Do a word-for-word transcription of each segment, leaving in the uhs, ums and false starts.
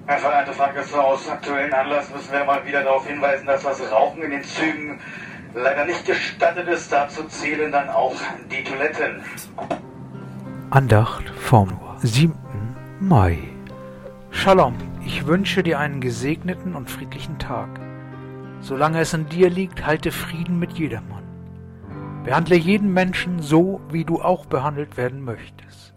Eine vereinte Frage ist, aus aktuellen Anlass müssen wir mal wieder darauf hinweisen, dass das Rauchen in den Zügen leider nicht gestattet ist. Dazu zählen dann auch die Toiletten. Andacht vom siebten Mai. Shalom, ich wünsche dir einen gesegneten und friedlichen Tag. Solange es in dir liegt, halte Frieden mit jedermann. Behandle jeden Menschen so, wie du auch behandelt werden möchtest.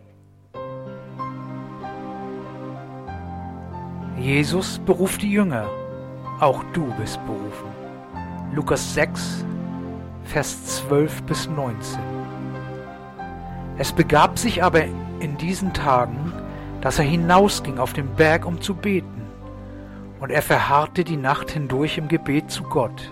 Jesus beruft die Jünger, auch du bist berufen. Lukas sechs, Vers zwölf bis neunzehn. Es begab sich aber in diesen Tagen, dass er hinausging auf den Berg, um zu beten, und er verharrte die Nacht hindurch im Gebet zu Gott.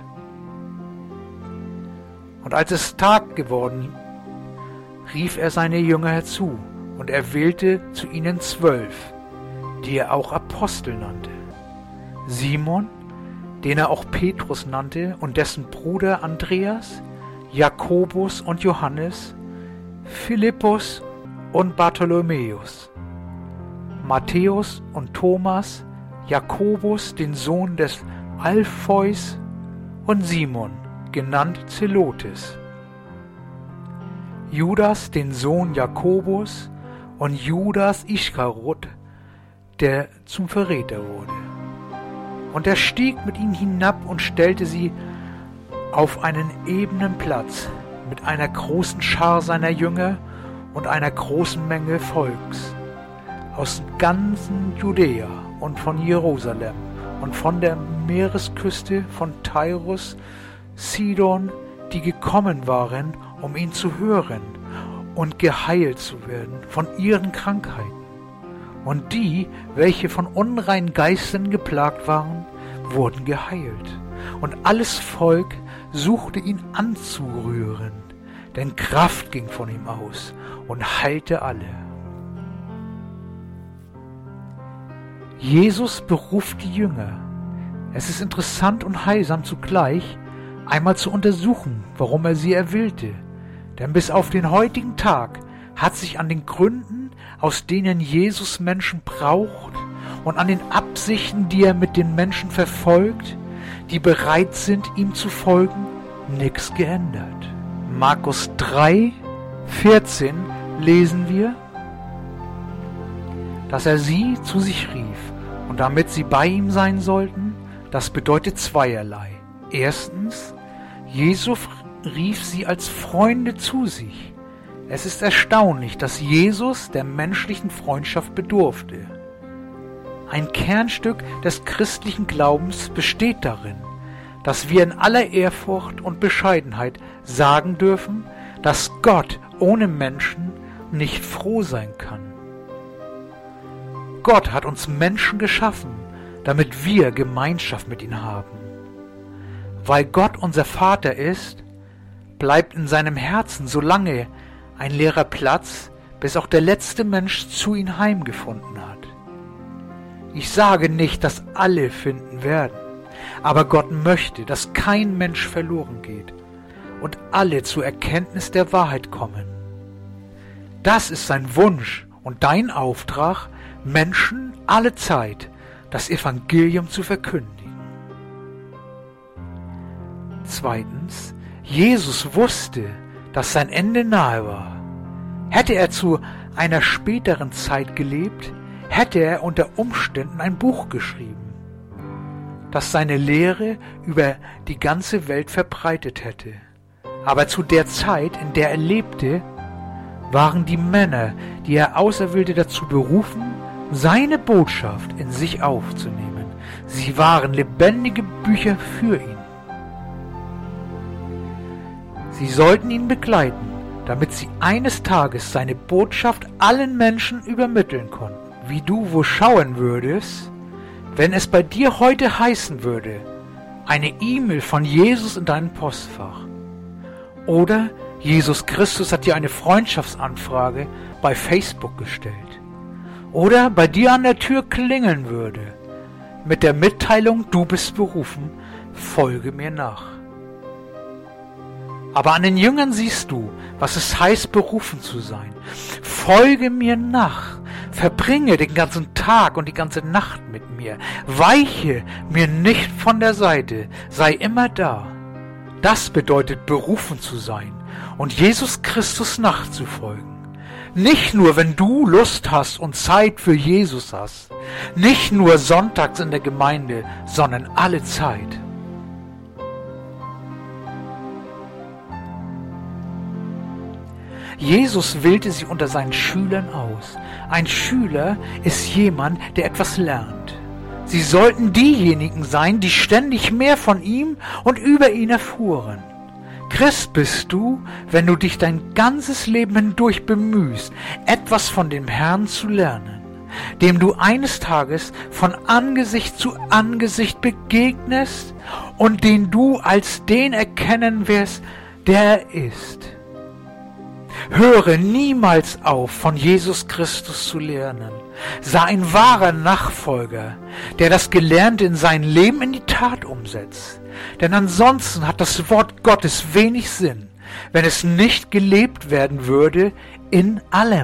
Und als es Tag geworden, rief er seine Jünger herzu, und er wählte zu ihnen zwölf, die er auch Apostel nannte. Simon, den er auch Petrus nannte, und dessen Bruder Andreas, Jakobus und Johannes, Philippus und Bartholomäus, Matthäus und Thomas, Jakobus, den Sohn des Alpheus, und Simon, genannt Zelotes, Judas, den Sohn Jakobus, und Judas Ischariot, der zum Verräter wurde. Und er stieg mit ihnen hinab und stellte sie auf einen ebenen Platz mit einer großen Schar seiner Jünger und einer großen Menge Volks aus ganzen Judäa und von Jerusalem und von der Meeresküste von Tyrus, Sidon, die gekommen waren, um ihn zu hören und geheilt zu werden von ihren Krankheiten. Und die, welche von unreinen Geistern geplagt waren, wurden geheilt. Und alles Volk suchte ihn anzurühren, denn Kraft ging von ihm aus und heilte alle. Jesus beruft die Jünger. Es ist interessant und heilsam zugleich, einmal zu untersuchen, warum er sie erwählte. Denn bis auf den heutigen Tag hat sich an den Gründen, aus denen Jesus Menschen braucht, und an den Absichten, die er mit den Menschen verfolgt, die bereit sind, ihm zu folgen, nichts geändert. Markus drei, vierzehn lesen wir, dass er sie zu sich rief, und damit sie bei ihm sein sollten, das bedeutet zweierlei. Erstens, Jesus rief sie als Freunde zu sich. Es ist erstaunlich, dass Jesus der menschlichen Freundschaft bedurfte. Ein Kernstück des christlichen Glaubens besteht darin, dass wir in aller Ehrfurcht und Bescheidenheit sagen dürfen, dass Gott ohne Menschen nicht froh sein kann. Gott hat uns Menschen geschaffen, damit wir Gemeinschaft mit ihm haben. Weil Gott unser Vater ist, bleibt in seinem Herzen so lange ein leerer Platz, bis auch der letzte Mensch zu ihm heimgefunden hat. Ich sage nicht, dass alle finden werden, aber Gott möchte, dass kein Mensch verloren geht und alle zur Erkenntnis der Wahrheit kommen. Das ist sein Wunsch und dein Auftrag, Menschen alle Zeit das Evangelium zu verkündigen. Zweitens, Jesus wusste, dass sein Ende nahe war. Hätte er zu einer späteren Zeit gelebt, hätte er unter Umständen ein Buch geschrieben, das seine Lehre über die ganze Welt verbreitet hätte. Aber zu der Zeit, in der er lebte, waren die Männer, die er auserwählte, dazu berufen, seine Botschaft in sich aufzunehmen. Sie waren lebendige Bücher für ihn. Sie sollten ihn begleiten, damit sie eines Tages seine Botschaft allen Menschen übermitteln konnten. Wie du wohl schauen würdest, wenn es bei dir heute heißen würde, eine E-Mail von Jesus in deinem Postfach. Oder Jesus Christus hat dir eine Freundschaftsanfrage bei Facebook gestellt. Oder bei dir an der Tür klingeln würde, mit der Mitteilung, du bist berufen, folge mir nach. Aber an den Jüngern siehst du, was es heißt, berufen zu sein. Folge mir nach. Verbringe den ganzen Tag und die ganze Nacht mit mir. Weiche mir nicht von der Seite. Sei immer da. Das bedeutet, berufen zu sein und Jesus Christus nachzufolgen. Nicht nur, wenn du Lust hast und Zeit für Jesus hast. Nicht nur sonntags in der Gemeinde, sondern alle Zeit. Jesus wählte sie unter seinen Schülern aus. Ein Schüler ist jemand, der etwas lernt. Sie sollten diejenigen sein, die ständig mehr von ihm und über ihn erfuhren. Christ bist du, wenn du dich dein ganzes Leben hindurch bemühst, etwas von dem Herrn zu lernen, dem du eines Tages von Angesicht zu Angesicht begegnest und den du als den erkennen wirst, der er ist. Höre niemals auf, von Jesus Christus zu lernen. Sei ein wahrer Nachfolger, der das Gelernte in sein Leben in die Tat umsetzt. Denn ansonsten hat das Wort Gottes wenig Sinn, wenn es nicht gelebt werden würde in allem.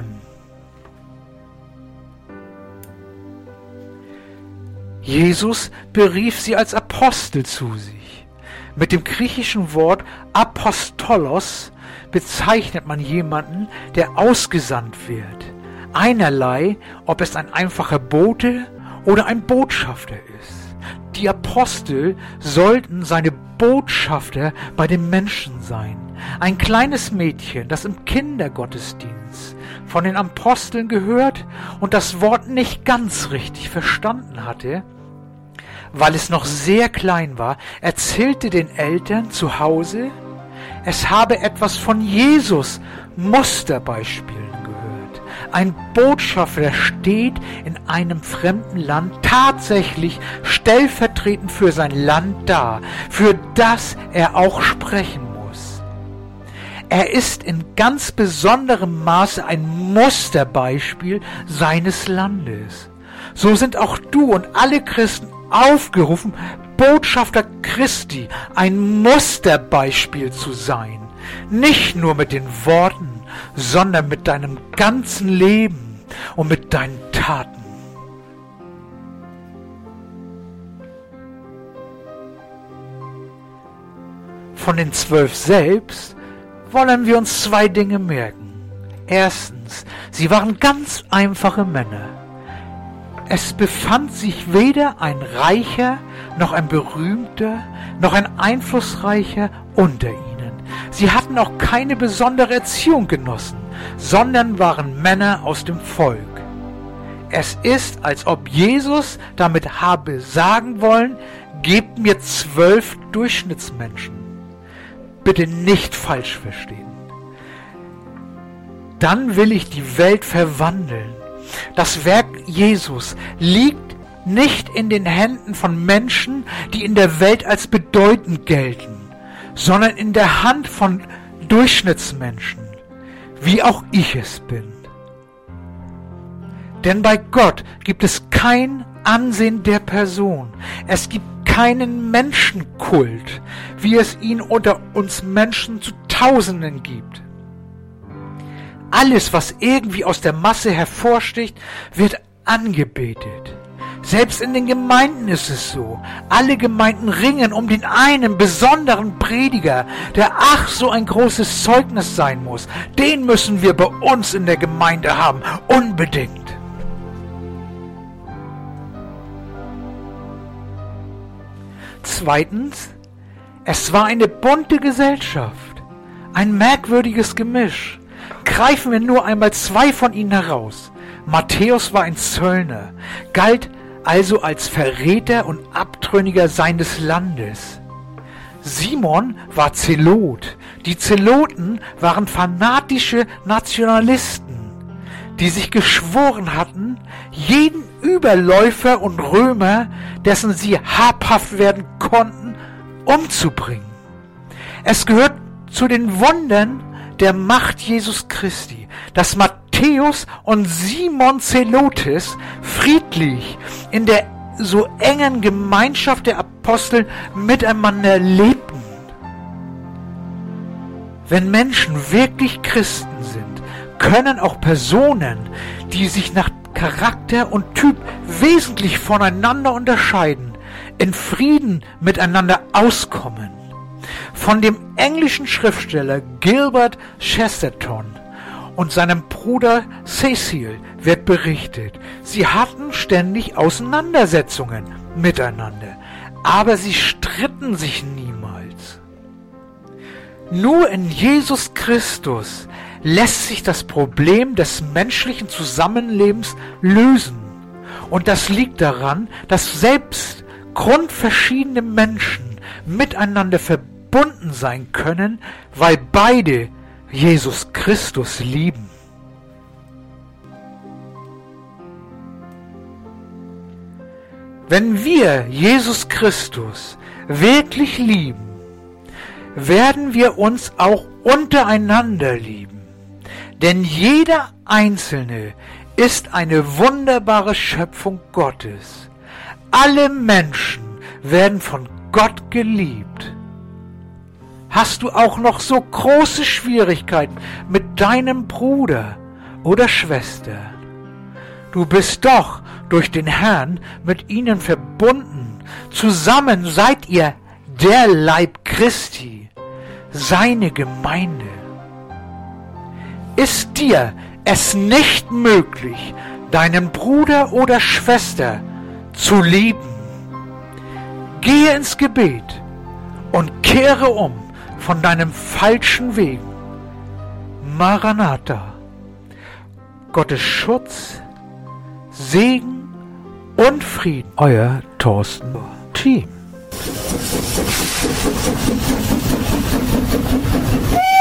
Jesus berief sie als Apostel zu sich. Mit dem griechischen Wort Apostolos bezeichnet man jemanden, der ausgesandt wird. Einerlei, ob es ein einfacher Bote oder ein Botschafter ist. Die Apostel sollten seine Botschafter bei den Menschen sein. Ein kleines Mädchen, das im Kindergottesdienst von den Aposteln gehört und das Wort nicht ganz richtig verstanden hatte, weil es noch sehr klein war, erzählte den Eltern zu Hause, es habe etwas von Jesus Musterbeispielen gehört. Ein Botschafter steht in einem fremden Land tatsächlich stellvertretend für sein Land da, für das er auch sprechen muss. Er ist in ganz besonderem Maße ein Musterbeispiel seines Landes. So sind auch du und alle Christen aufgerufen, Botschafter Christi, ein Musterbeispiel zu sein. Nicht nur mit den Worten, sondern mit deinem ganzen Leben und mit deinen Taten. Von den zwölf selbst wollen wir uns zwei Dinge merken. Erstens, sie waren ganz einfache Männer. Es befand sich weder ein Reicher, noch ein Berühmter, noch ein Einflussreicher unter ihnen. Sie hatten auch keine besondere Erziehung genossen, sondern waren Männer aus dem Volk. Es ist, als ob Jesus damit habe sagen wollen, gebt mir zwölf Durchschnittsmenschen. Bitte nicht falsch verstehen. Dann will ich die Welt verwandeln. Das Werk Jesus liegt nicht in den Händen von Menschen, die in der Welt als bedeutend gelten, sondern in der Hand von Durchschnittsmenschen, wie auch ich es bin. Denn bei Gott gibt es kein Ansehen der Person. Es gibt keinen Menschenkult, wie es ihn unter uns Menschen zu Tausenden gibt. Alles, was irgendwie aus der Masse hervorsticht, wird angebetet. Selbst in den Gemeinden ist es so. Alle Gemeinden ringen um den einen besonderen Prediger, der ach so ein großes Zeugnis sein muss. Den müssen wir bei uns in der Gemeinde haben, unbedingt. Zweitens, es war eine bunte Gesellschaft, ein merkwürdiges Gemisch. Greifen wir nur einmal zwei von ihnen heraus. Matthäus war ein Zöllner, galt also als Verräter und Abtrünniger seines Landes. Simon war Zelot. Die Zeloten waren fanatische Nationalisten, die sich geschworen hatten, jeden Überläufer und Römer, dessen sie habhaft werden konnten, umzubringen. Es gehört zu den Wundern der Macht Jesus Christi, dass Matthäus und Simon Zelotes friedlich in der so engen Gemeinschaft der Apostel miteinander lebten. Wenn Menschen wirklich Christen sind, können auch Personen, die sich nach Charakter und Typ wesentlich voneinander unterscheiden, in Frieden miteinander auskommen. Von dem englischen Schriftsteller Gilbert Chesterton und seinem Bruder Cecil wird berichtet, sie hatten ständig Auseinandersetzungen miteinander, aber sie stritten sich niemals. Nur in Jesus Christus lässt sich das Problem des menschlichen Zusammenlebens lösen. Und das liegt daran, dass selbst grundverschiedene Menschen miteinander verbunden sein können, weil beide Jesus Christus lieben. Wenn wir Jesus Christus wirklich lieben, werden wir uns auch untereinander lieben. Denn jeder Einzelne ist eine wunderbare Schöpfung Gottes. Alle Menschen werden von Gott geliebt. Hast du auch noch so große Schwierigkeiten mit deinem Bruder oder Schwester? Du bist doch durch den Herrn mit ihnen verbunden. Zusammen seid ihr der Leib Christi, seine Gemeinde. Ist dir es nicht möglich, deinen Bruder oder Schwester zu lieben? Gehe ins Gebet und kehre um von deinem falschen Weg. Maranatha. Gottes Schutz, Segen und Frieden. Euer Thorsten Team.